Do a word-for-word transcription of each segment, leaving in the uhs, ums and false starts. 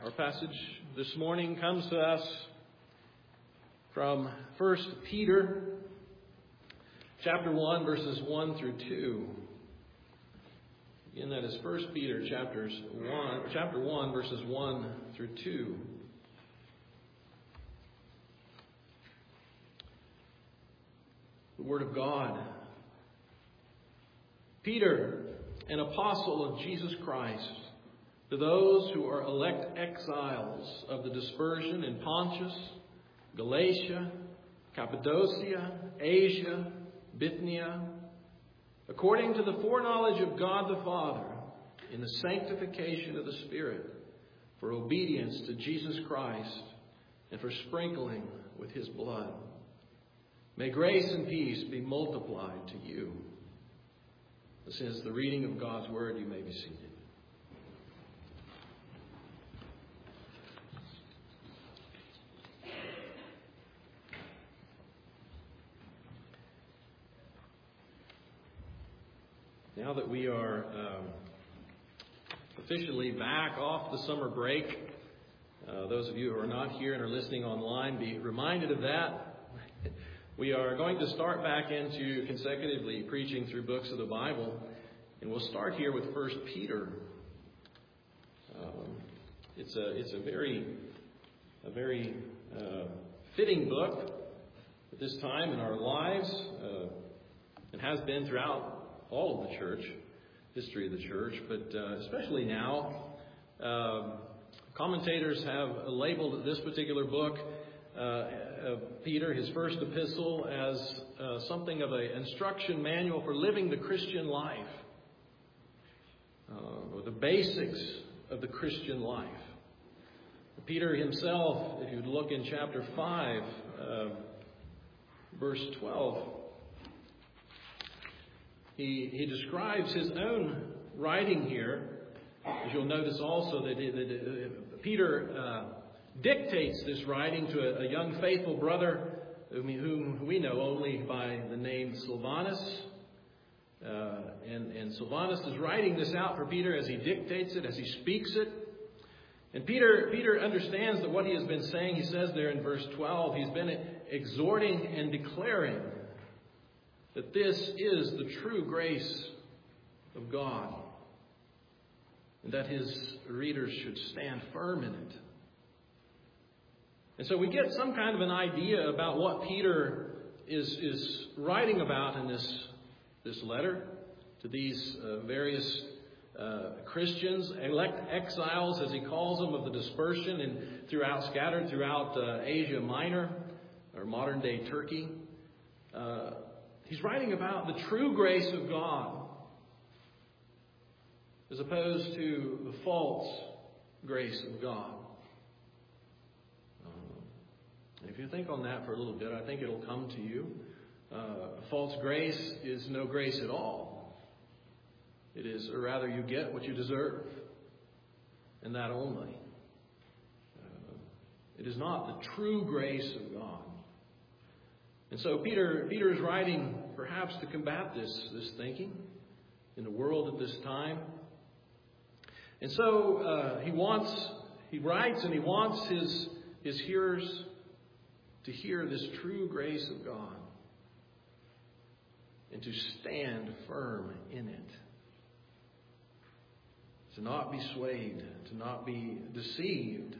Our passage this morning comes to us from First Peter chapter one, verses one through two. Again, that is First Peter chapters one, chapter one, verses one through two. The Word of God. Peter, an apostle of Jesus Christ, to those who are elect exiles of the dispersion in Pontus, Galatia, Cappadocia, Asia, Bithynia, according to the foreknowledge of God the Father, in the sanctification of the Spirit, for obedience to Jesus Christ, and for sprinkling with His blood. May grace and peace be multiplied to you. This is the reading of God's Word. You may be seated. Now that we are um, officially back off the summer break, uh, those of you who are not here and are listening online, be reminded of that. We are going to start back into consecutively preaching through books of the Bible, and we'll start here with First Peter. Um, it's a it's a very a very uh, fitting book at this time in our lives. Uh, it has been throughout all of the church, history of the church, but uh, especially now. Um, commentators have labeled this particular book, uh, of Peter, his first epistle, as uh, something of an instruction manual for living the Christian life, uh, or the basics of the Christian life. Peter himself, if you look in chapter five, uh, verse twelve, He, he describes his own writing here. As you'll notice also that, it, that it, Peter uh, dictates this writing to a, a young faithful brother whom, whom we know only by the name Silvanus. Uh, and, and Silvanus is writing this out for Peter as he dictates it, as he speaks it. And Peter, Peter understands that what he has been saying, he says there in verse twelve, he's been exhorting and declaring that this is the true grace of God, and that his readers should stand firm in it. And so we get some kind of an idea about what Peter is, is writing about in this, this letter to these uh, various uh, Christians, elect exiles, as he calls them, of the dispersion and throughout, scattered throughout uh, Asia Minor, or modern-day Turkey. Uh, He's writing about the true grace of God as opposed to the false grace of God. Uh, if you think on that for a little bit, I think it'll come to you. Uh, false grace is no grace at all. It is, or rather, you get what you deserve, and that only. Uh, it is not the true grace of God. And so Peter, Peter is writing perhaps to combat this, this thinking in the world at this time. And so uh, he wants, he writes and he wants his, his hearers to hear this true grace of God and to stand firm in it. To not be swayed, to not be deceived.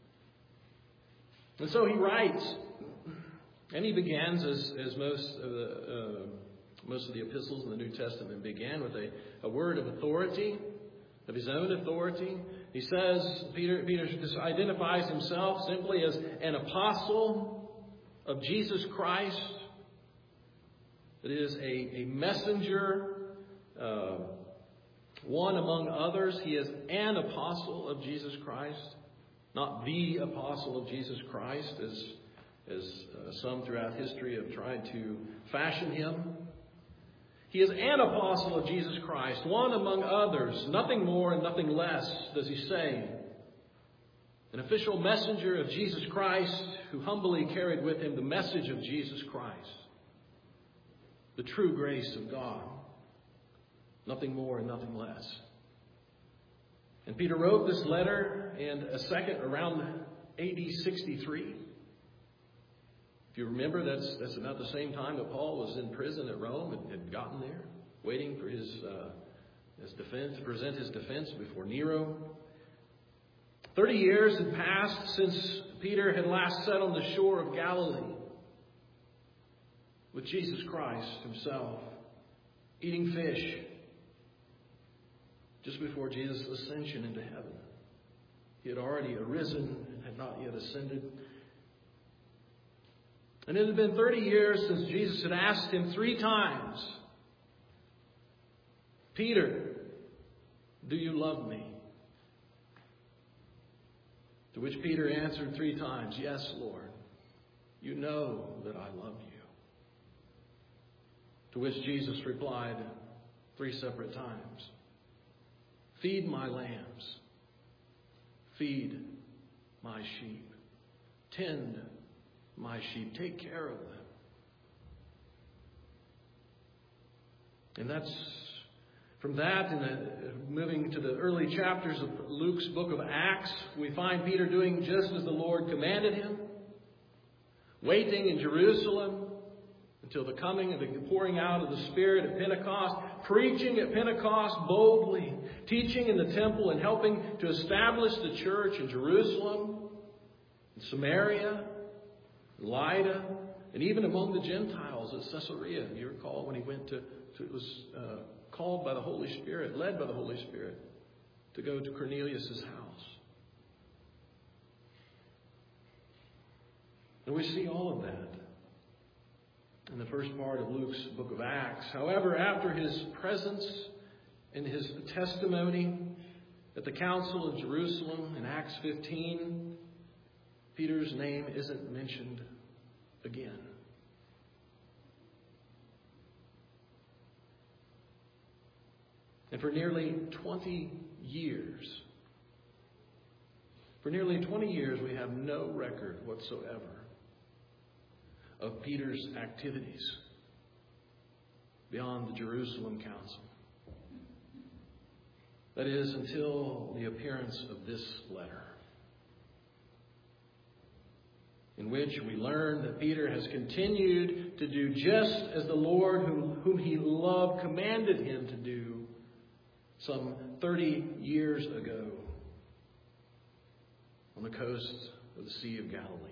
And so he writes. And he begins, as, as most of the uh, most of the epistles in the New Testament began, with a, a word of authority, of his own authority. He says, Peter, Peter identifies himself simply as an apostle of Jesus Christ. That is, a, a messenger, uh, one among others. He is an apostle of Jesus Christ, not the apostle of Jesus Christ, as as uh, some throughout history have tried to fashion him. He is an apostle of Jesus Christ, one among others, nothing more and nothing less, does he say. An official messenger of Jesus Christ who humbly carried with him the message of Jesus Christ, the true grace of God, nothing more and nothing less. And Peter wrote this letter and a second around A D sixty-three. If you remember, that's that's about the same time that Paul was in prison at Rome and had gotten there, waiting for his uh, his defense, to present his defense before Nero. Thirty years had passed since Peter had last set on the shore of Galilee with Jesus Christ himself, eating fish, just before Jesus' ascension into heaven. He had already arisen and had not yet ascended. And it had been thirty years since Jesus had asked him three times, "Peter, do you love me?" To which Peter answered three times, "Yes, Lord, you know that I love you." To which Jesus replied three separate times, "Feed my lambs, feed my sheep, tend my sheep, take care of them." And that's from that, in the, moving to the early chapters of Luke's book of Acts, we find Peter doing just as the Lord commanded him, waiting in Jerusalem until the coming of the pouring out of the Spirit at Pentecost, preaching at Pentecost boldly, teaching in the temple and helping to establish the church in Jerusalem, in Samaria, in Lydda, and even among the Gentiles at Caesarea. You recall when he went to, to was uh, called by the Holy Spirit, led by the Holy Spirit, to go to Cornelius' house. And we see all of that in the first part of Luke's book of Acts. However, after his presence and his testimony at the Council of Jerusalem in Acts fifteen, Peter's name isn't mentioned again. And for nearly twenty years, for nearly twenty years, we have no record whatsoever of Peter's activities beyond the Jerusalem Council. That is, until the appearance of this letter, in which we learn that Peter has continued to do just as the Lord whom, whom he loved commanded him to do some thirty years ago on the coast of the Sea of Galilee.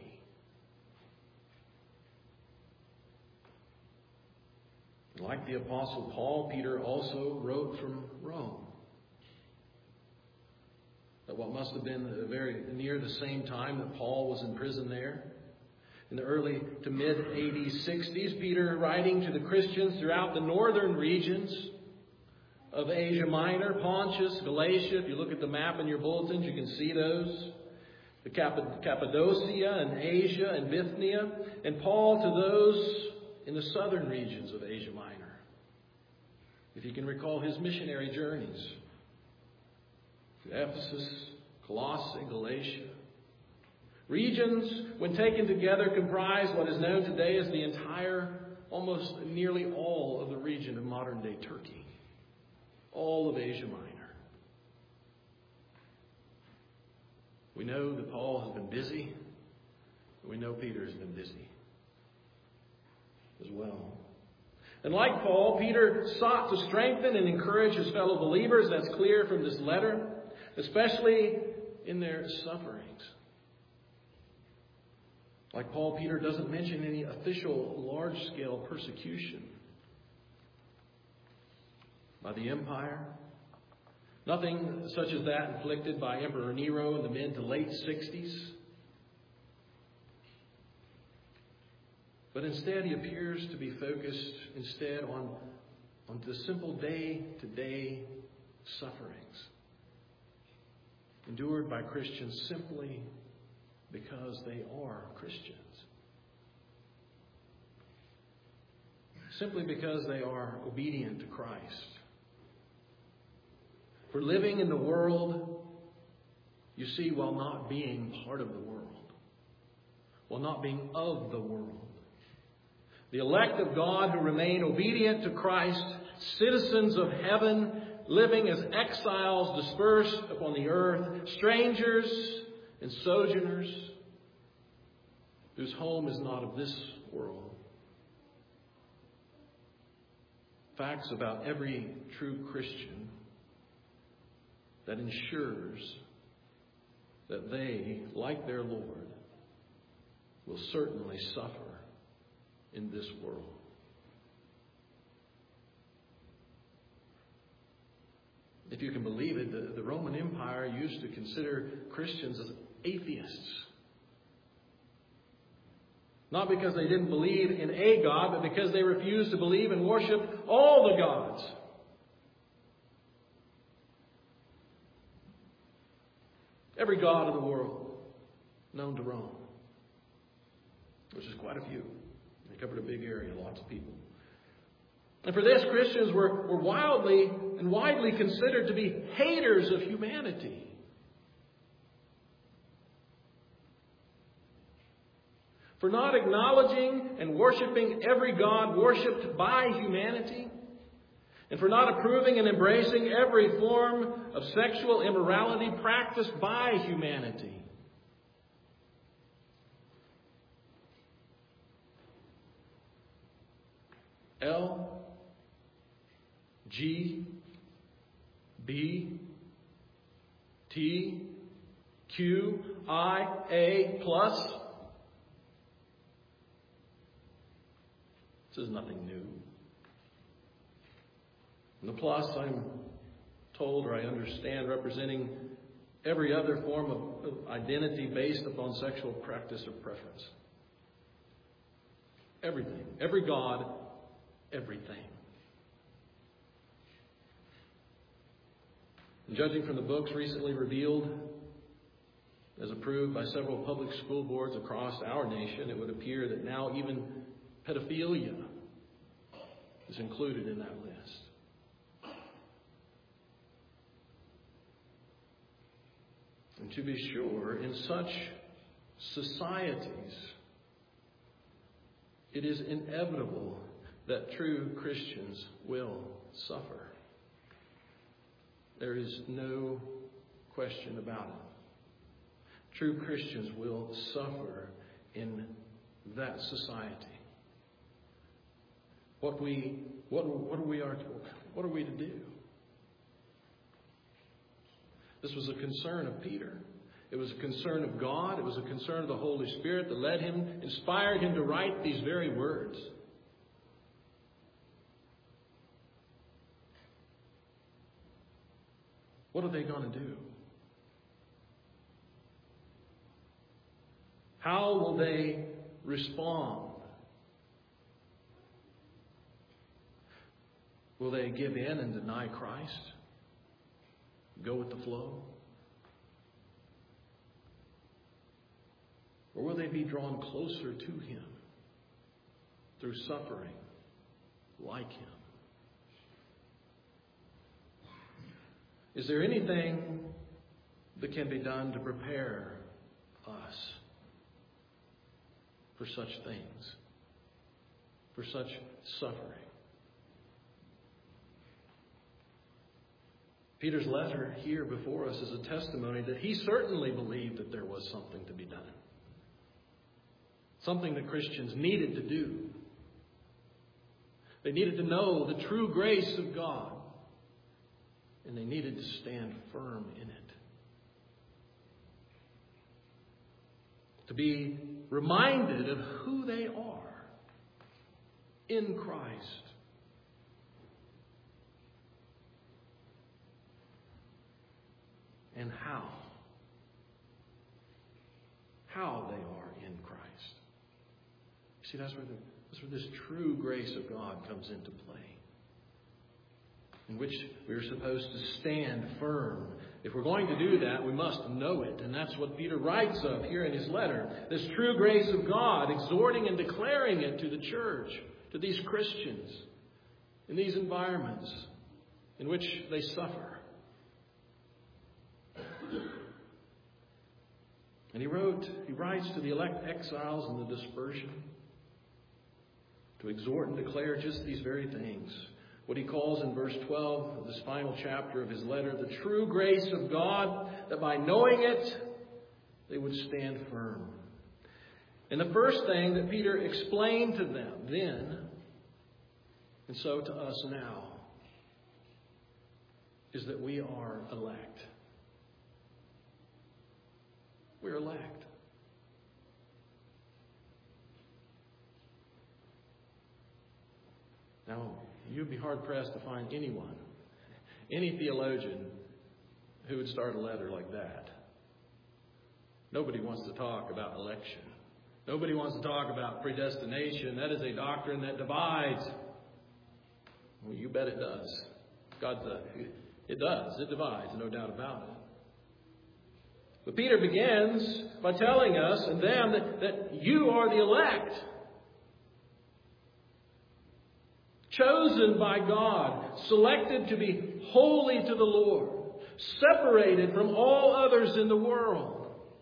Like the Apostle Paul, Peter also wrote from Rome. At what must have been very near the same time that Paul was in prison there. In the early to mid-A D sixties, Peter, writing to the Christians throughout the northern regions of Asia Minor, Pontus, Galatia. If you look at the map in your bulletins, you can see those. The Cappadocia and Asia and Bithynia. And Paul to those in the southern regions of Asia Minor. If you can recall his missionary journeys to Ephesus, Colossae, Galatia. Regions, when taken together, comprise what is known today as the entire, almost nearly all of the region of modern-day Turkey. All of Asia Minor. We know that Paul has been busy. We know Peter has been busy as well. And like Paul, Peter sought to strengthen and encourage his fellow believers. That's clear from this letter, especially in their sufferings. Like Paul, Peter doesn't mention any official large-scale persecution by the empire. Nothing such as that inflicted by Emperor Nero in the mid to late sixties. But instead, he appears to be focused instead on, on the simple day-to-day sufferings endured by Christians simply because they are Christians. Simply because they are obedient to Christ. For living in the world, you see, while not being part of the world, while not being of the world. The elect of God who remain obedient to Christ, citizens of heaven, living as exiles dispersed upon the earth, strangers and sojourners, whose home is not of this world. Facts about every true Christian that ensures that they, like their Lord, will certainly suffer in this world. If you can believe it, the, the Roman Empire used to consider Christians as atheists. Not because they didn't believe in a God, but because they refused to believe and worship all the gods. Every god of the world known to Rome, which is quite a few. They covered a big area, lots of people. And for this, Christians were, were wildly and widely considered to be haters of humanity. For not acknowledging and worshiping every god worshipped by humanity, and for not approving and embracing every form of sexual immorality practiced by humanity. L G B T Q I A plus. This is nothing new. And the plus, I'm told or I understand, representing every other form of, of identity based upon sexual practice or preference. Everything. Every god, everything. And judging from the books recently revealed, as approved by several public school boards across our nation, it would appear that now even pedophilia is included in that list. And to be sure, in such societies, it is inevitable that true Christians will suffer. There is no question about it. True Christians will suffer in that society. What we, what, what are we are, what are we to do? This was a concern of Peter. It was a concern of God. It was a concern of the Holy Spirit that led him, inspired him to write these very words. What are they going to do? How will they respond? Will they give in and deny Christ? Go with the flow? Or will they be drawn closer to Him through suffering like Him? Is there anything that can be done to prepare us for such things, for such suffering? Peter's letter here before us is a testimony that he certainly believed that there was something to be done. Something that Christians needed to do. They needed to know the true grace of God. And they needed to stand firm in it. To be reminded of who they are in Christ. And how. How they are in Christ. See, that's where, the, that's where this true grace of God comes into play. In which we are supposed to stand firm. If we're going to do that, we must know it. And that's what Peter writes of here in his letter. This true grace of God, exhorting and declaring it to the church, to these Christians, in these environments in which they suffer. And he wrote, he writes to the elect exiles in the dispersion to exhort and declare just these very things. what he calls in verse twelve of this final chapter of his letter, the true grace of God, that by knowing it, they would stand firm. And the first thing that Peter explained to them then, and so to us now, is that we are elect. We're elect. Now, you'd be hard-pressed to find anyone, any theologian, who would start a letter like that. Nobody wants to talk about election. Nobody wants to talk about predestination. That is a doctrine that divides. Well, you bet it does. God, uh, it does. It divides, no doubt about it. But Peter begins by telling us and them that, that you are the elect. Chosen by God, selected to be holy to the Lord, separated from all others in the world.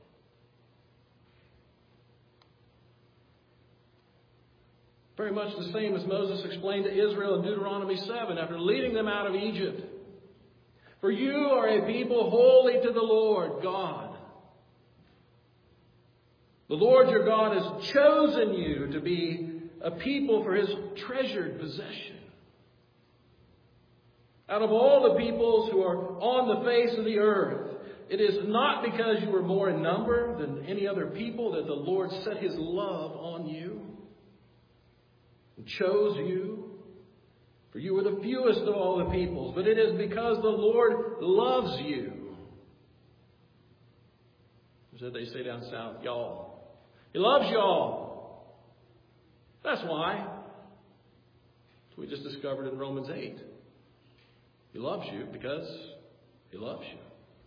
Very much the same as Moses explained to Israel in Deuteronomy seven after leading them out of Egypt. For you are a people holy to the Lord God. The Lord your God has chosen you to be a people for his treasured possession. Out of all the peoples who are on the face of the earth, it is not because you were more in number than any other people that the Lord set his love on you and chose you. For you were the fewest of all the peoples, but it is because the Lord loves you. So they say down south, y'all. He loves y'all. That's why. We just discovered in Romans eight. He loves you because he loves you.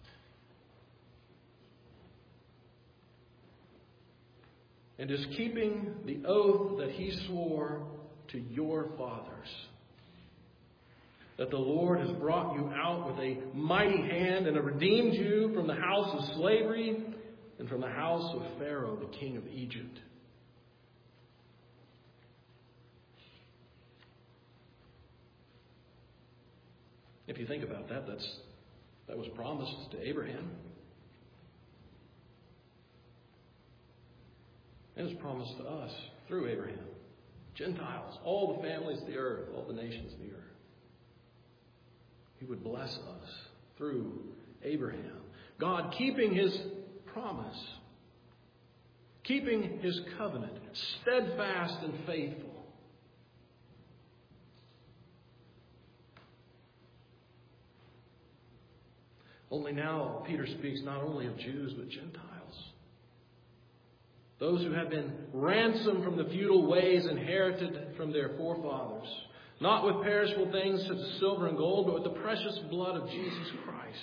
And is keeping the oath that he swore to your fathers, that the Lord has brought you out with a mighty hand and has redeemed you from the house of slavery and from the house of Pharaoh, the king of Egypt. If you think about that, that's that was promised to Abraham. And it's promised to us through Abraham. Gentiles, all the families of the earth, all the nations of the earth. He would bless us through Abraham. God keeping his promise, keeping his covenant, steadfast and faithful. Only now Peter speaks not only of Jews but Gentiles. Those who have been ransomed from the feudal ways inherited from their forefathers. Not with perishable things such as silver and gold, but with the precious blood of Jesus Christ.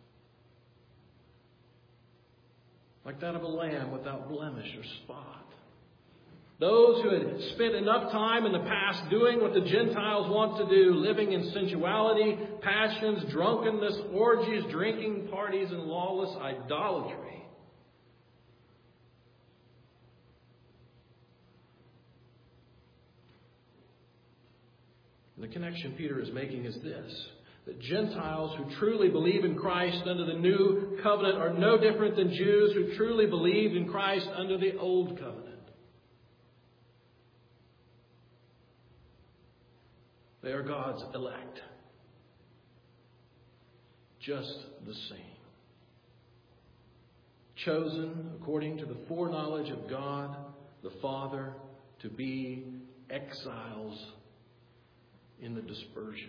Like that of a lamb without blemish or spot. Those who had spent enough time in the past doing what the Gentiles want to do, living in sensuality, passions, drunkenness, orgies, drinking parties, and lawless idolatry. And the connection Peter is making is this: that Gentiles who truly believe in Christ under the new covenant are no different than Jews who truly believed in Christ under the old covenant. They are God's elect. Just the same. Chosen according to the foreknowledge of God the Father to be exiles in the dispersion.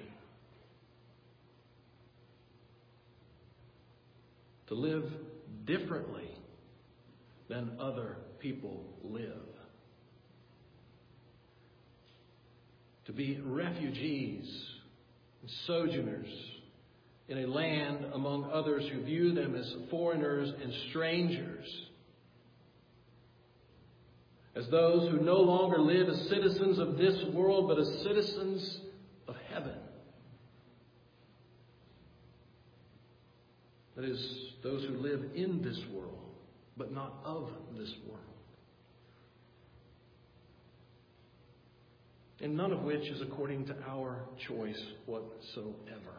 To live differently than other people live. To be refugees and sojourners in a land among others who view them as foreigners and strangers. As those who no longer live as citizens of this world, but as citizens of heaven. That is, those who live in this world, but not of this world. and none of which is according to our choice whatsoever.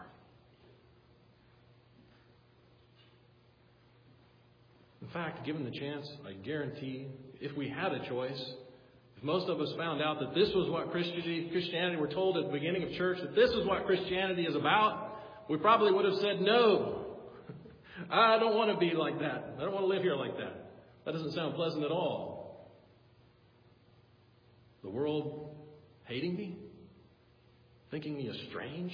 In fact, given the chance, I guarantee, if we had a choice, if most of us found out that this was what Christianity, Christianity were told at the beginning of church, that this is what Christianity is about, we probably would have said, no, I don't want to be like that. I don't want to live here like that. That doesn't sound pleasant at all. The world hating me? Thinking me as strange?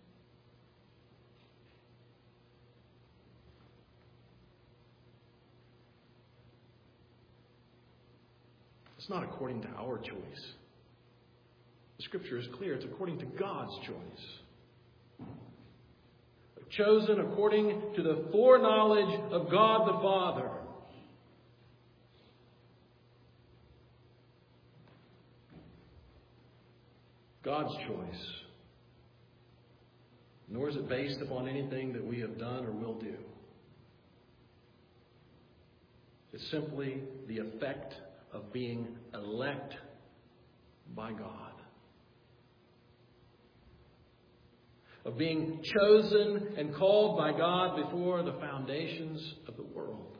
It's not according to our choice. The Scripture is clear. It's according to God's choice. Chosen according to the foreknowledge of God the Father. God's choice. Nor is it based upon anything that we have done or will do. It's simply the effect of being elect by God. Of being chosen and called by God before the foundations of the world.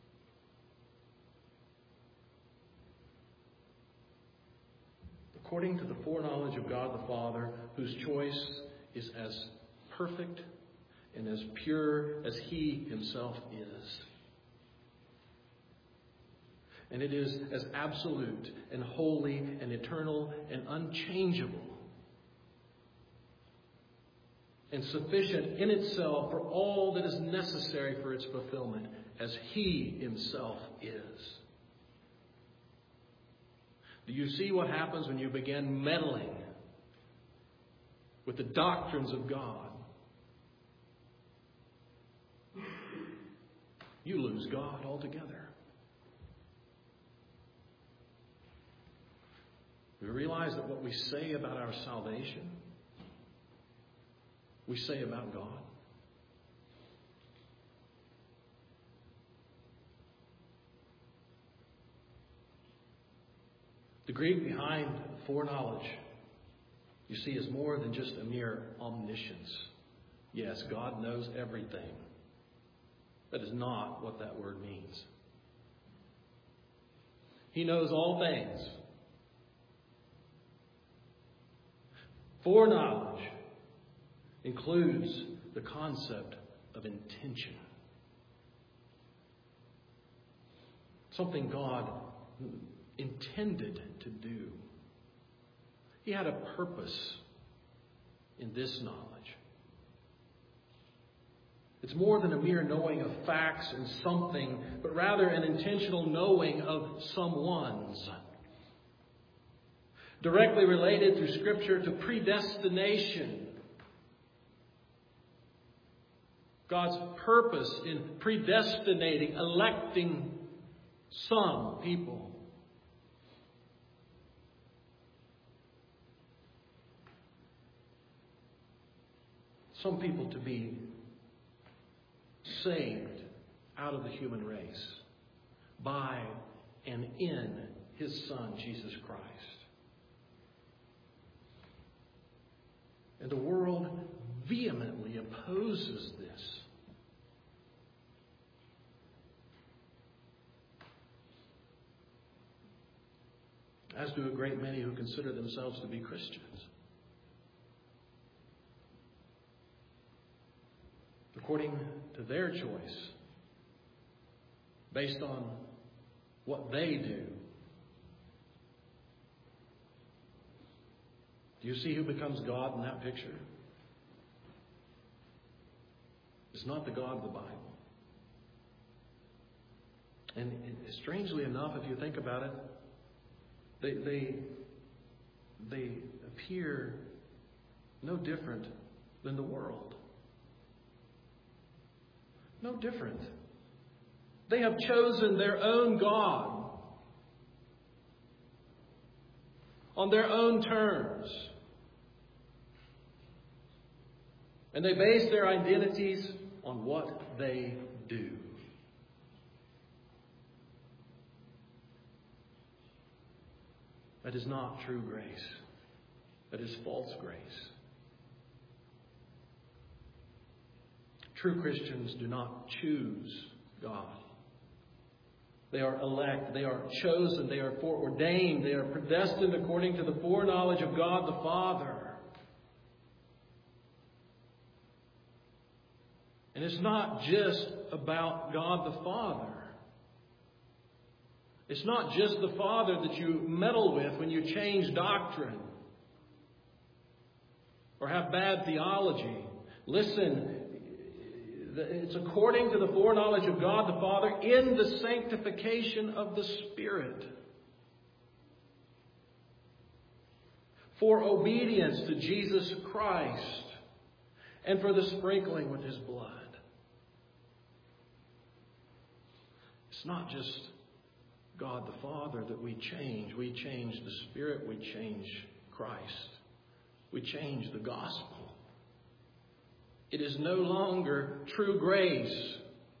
According to the foreknowledge of God the Father, whose choice is as perfect and as pure as He Himself is. And it is as absolute and holy and eternal and unchangeable and sufficient in itself for all that is necessary for its fulfillment as He Himself is. Do you see what happens when you begin meddling with the doctrines of God? You lose God altogether. We realize that what we say about our salvation, we say about God. The Greek behind foreknowledge, you see, is more than just a mere omniscience. Yes, God knows everything. That is not what that word means. He knows all things. Foreknowledge includes the concept of intention. Something God intended to do. He had a purpose in this knowledge. It's more than a mere knowing of facts and something, but rather an intentional knowing of someone's. Directly related through Scripture to predestination. God's purpose in predestinating, electing some people. Some people to be saved out of the human race by and in His Son, Jesus Christ. And the world vehemently opposes this. As do a great many who consider themselves to be Christians. According to their choice, based on what they do. Do you see who becomes God in that picture? It's not the God of the Bible. And strangely enough, if you think about it, they they they appear no different than the world. No different. They have chosen their own God on their own terms. And they base their identities on what they do. That is not true grace. that is false grace. True Christians do not choose God. They are elect. They are chosen. They are foreordained. They are predestined according to the foreknowledge of God the Father. And it's not just about God the Father. It's not just the Father that you meddle with when you change doctrine or have bad theology. Listen, it's according to the foreknowledge of God the Father in the sanctification of the Spirit. For obedience to Jesus Christ and for the sprinkling with His blood. It's not just God the Father that we change. We change the Spirit. We change Christ. We change the gospel. It is no longer true grace.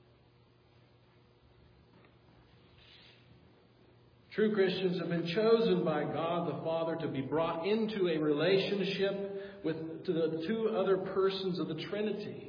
True Christians have been chosen by God the Father to be brought into a relationship with to the two other persons of the Trinity.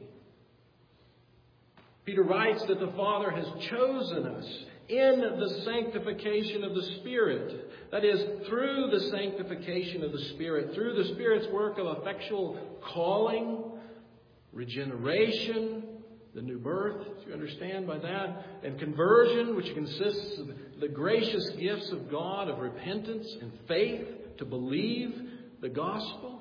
Peter writes that the Father has chosen us in the sanctification of the Spirit. That is, through the sanctification of the Spirit, through the Spirit's work of effectual calling, regeneration, the new birth, do you understand by that? And conversion, which consists of the gracious gifts of God of repentance and faith to believe the gospel,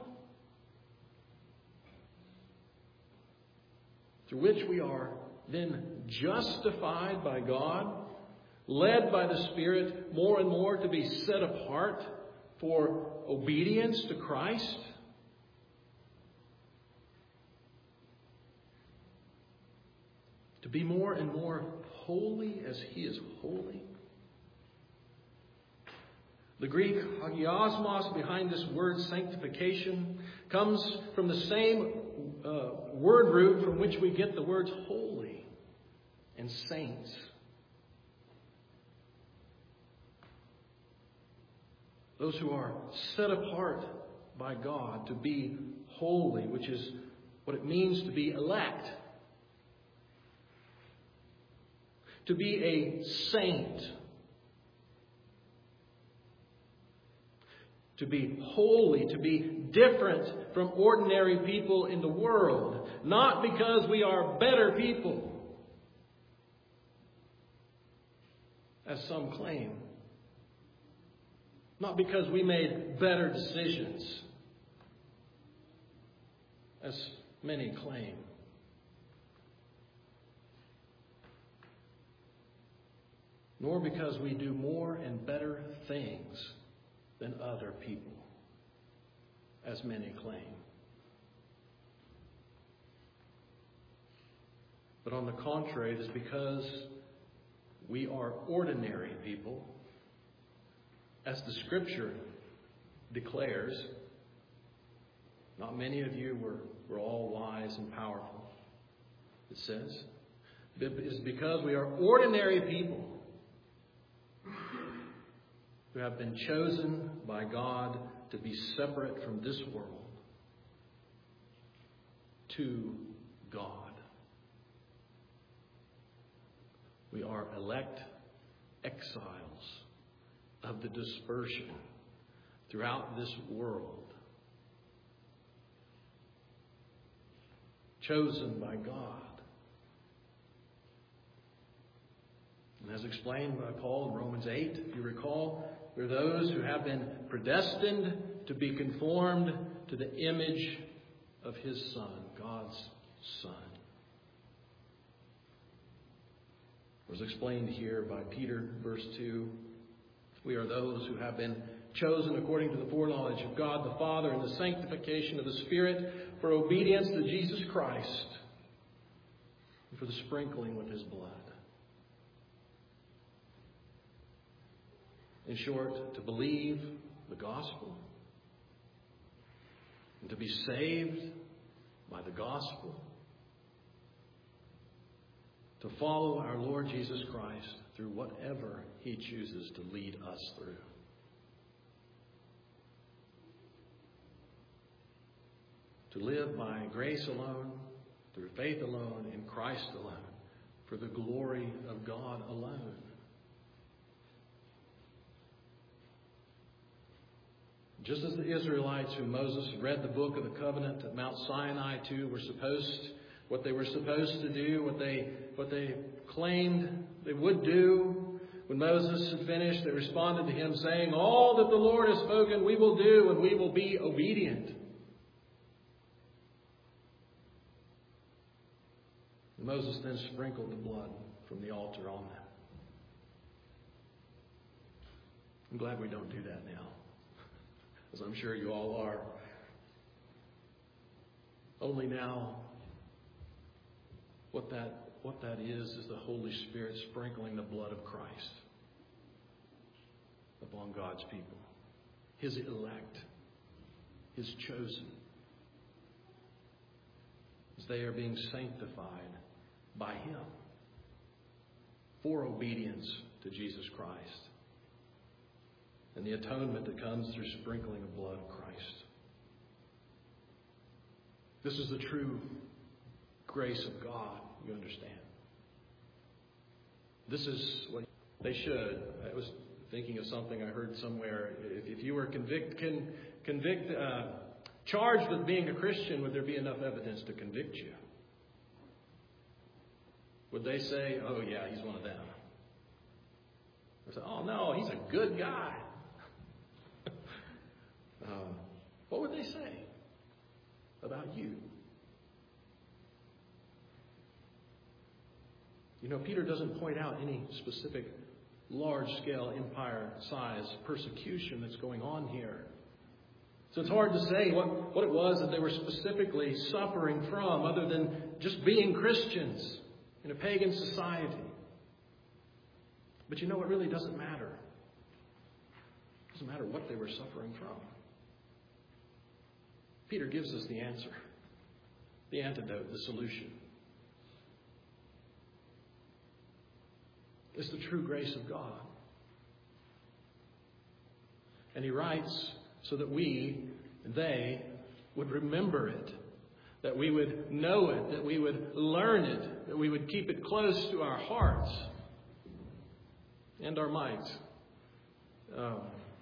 through which we are then justified by God, led by the Spirit more and more to be set apart for obedience to Christ. To be more and more holy as He is holy. The Greek hagiosmos behind this word sanctification comes from the same uh, word root from which we get the words holy and saints. Those who are set apart by God to be holy, which is what it means to be elect. To be a saint. To be holy, to be different from ordinary people in the world. Not because we are better people, as some claim. Not because we made better decisions, as many claim. Nor because we do more and better things than other people, as many claim. But on the contrary, it is because we are ordinary people, as the Scripture declares. Not many of you were, were all wise and powerful, it says. It is because we are ordinary people who have been chosen by God to be separate from this world to God. We are elect exiles of the dispersion throughout this world, chosen by God. And as explained by Paul in Romans eight, if you recall, there are those who have been predestined to be conformed to the image of His Son, God's Son. It was explained here by Peter, verse two. We are those who have been chosen according to the foreknowledge of God the Father and the sanctification of the Spirit for obedience to Jesus Christ and for the sprinkling with His blood. In short, to believe the gospel and to be saved by the gospel, to follow our Lord Jesus Christ through whatever He chooses to lead us through. to live by grace alone, through faith alone, in Christ alone, for the glory of God alone. Just as the Israelites whom Moses read the book of the covenant at Mount Sinai to were supposed, what they were supposed to do, what they, what they claimed they would do, when Moses had finished, they responded to him saying, "All that the Lord has spoken we will do, and we will be obedient." And Moses then sprinkled the blood from the altar on them. I'm glad we don't do that now, as I'm sure you all are. Only now, what that what that is is the Holy Spirit sprinkling the blood of Christ upon God's people, His elect, His chosen, as they are being sanctified by Him for obedience to Jesus Christ and the atonement that comes through sprinkling the blood of Christ. This is the true grace of God, you understand. This is what they should. I was thinking of something I heard somewhere. If, if you were convict, con, convict, uh, charged with being a Christian, would there be enough evidence to convict you? Would they say, "Oh yeah, he's one of them"? Or say, "Oh no, he's a good guy"? um, what would they say about you? You know, Peter doesn't point out any specific large-scale empire-size persecution that's going on here. So it's hard to say what, what it was that they were specifically suffering from, other than just being Christians in a pagan society. But you know, it really doesn't matter. It doesn't matter what they were suffering from. Peter gives us the answer, the antidote, the solution. It's the true grace of God. And he writes so that we, they, would remember it, that we would know it, that we would learn it, that we would keep it close to our hearts and our minds. Um,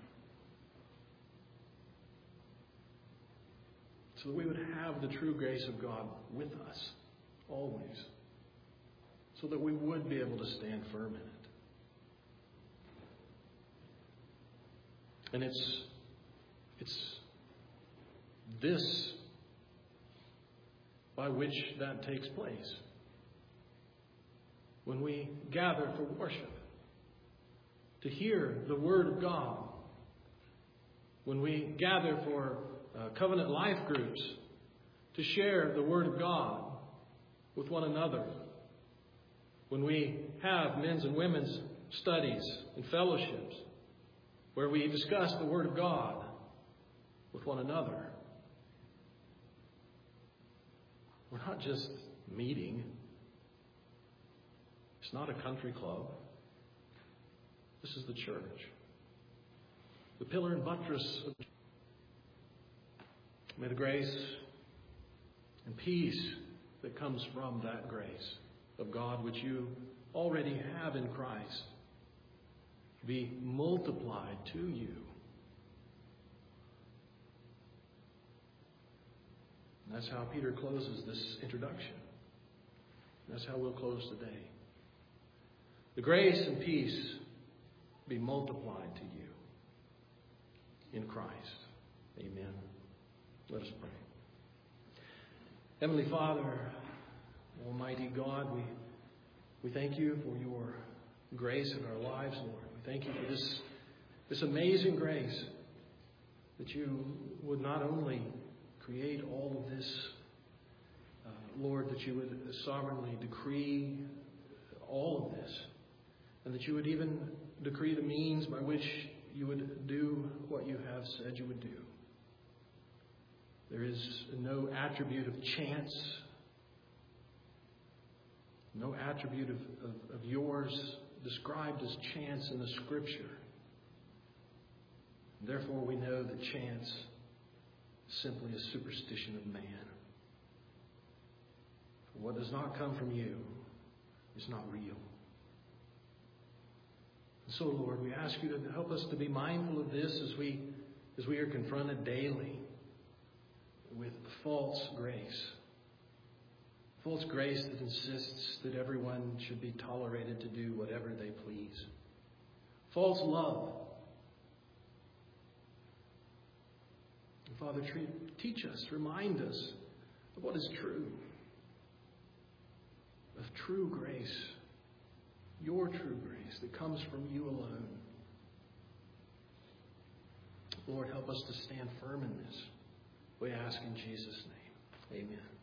so that we would have the true grace of God with us always, so that we would be able to stand firm in it. And it's it's this by which that takes place. When we gather for worship, to hear the Word of God. When we gather for uh, covenant life groups, to share the Word of God with one another. When we have men's and women's studies and fellowships, where we discuss the Word of God with one another. We're not just meeting. It's not a country club. This is the church. The pillar and buttress of the church. May the grace and peace that comes from that grace of God, which you already have in Christ, be multiplied to you. And that's how Peter closes this introduction. That's how we'll close today. The grace and peace be multiplied to you in Christ. Amen. Let us pray. Heavenly Father, Almighty God, we, we thank you for your grace in our lives, Lord. We thank you for this, this amazing grace that you would not only create all of this, uh, Lord, that you would sovereignly decree all of this, and that you would even decree the means by which you would do what you have said you would do. There is no attribute of chance, no attribute of, of, of yours described as chance in the Scripture. Therefore, we know that chance simply a superstition of man. For what does not come from you is not real. And so, Lord, we ask you to help us to be mindful of this as we as we are confronted daily with false grace. False grace that insists that everyone should be tolerated to do whatever they please. False love. And Father, teach us, remind us of what is true. Of true grace. Your true grace that comes from you alone. Lord, help us to stand firm in this. We ask in Jesus' name. Amen.